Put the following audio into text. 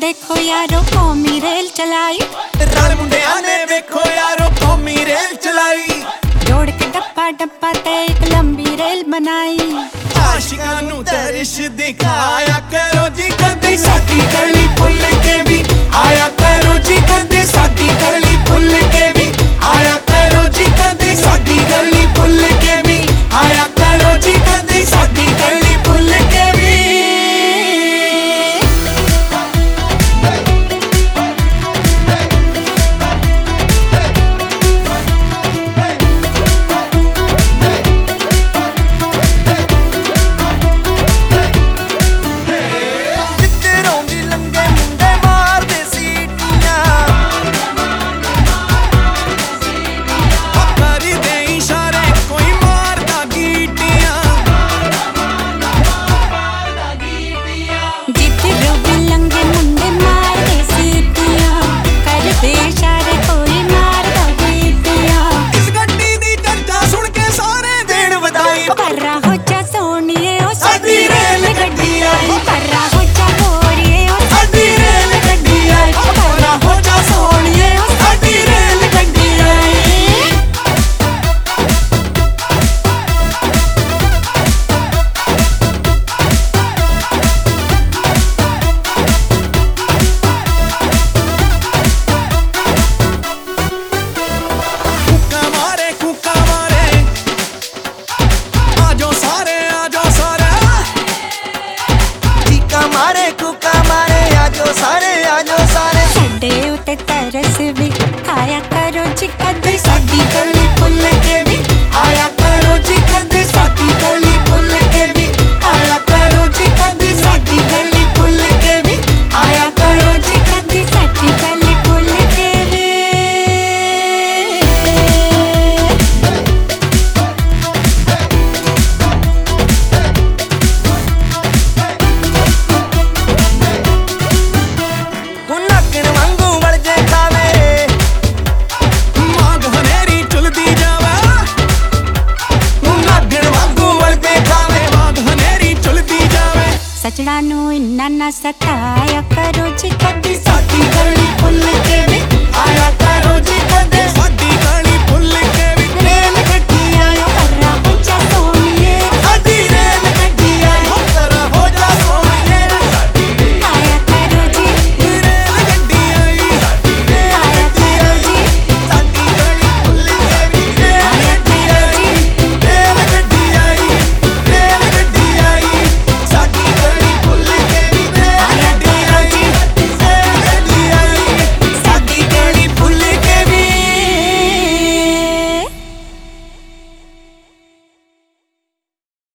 देखो यारो कौमी रेल चलाई, रल मुंडिया ने देखो यारो कौमी रेल चलाई। जोड़ के डब्बा डब्बा ते एक लंबी रेल बनाई। आशिकां नू दर्श दिखाया करो जी कदे साडी गली भुल के भी आया करो जी कदे साडी गली भुल के भी आया करो जी कदे साडी गली भुल के भी आया करो जी कदे साडी गली भुल के भी। तरस भी आया करो जी कदे साडी गली भुल के भी आया करो जी कदे साडी गली भुल के भी आया करो जी कदे साडी गली भुल के भी आया करो जी कदे साडी गली भुल के भी। सजना नू इन्ना ना सताया करो जी कदे साडी गली भुल के भी आया करो जी कदे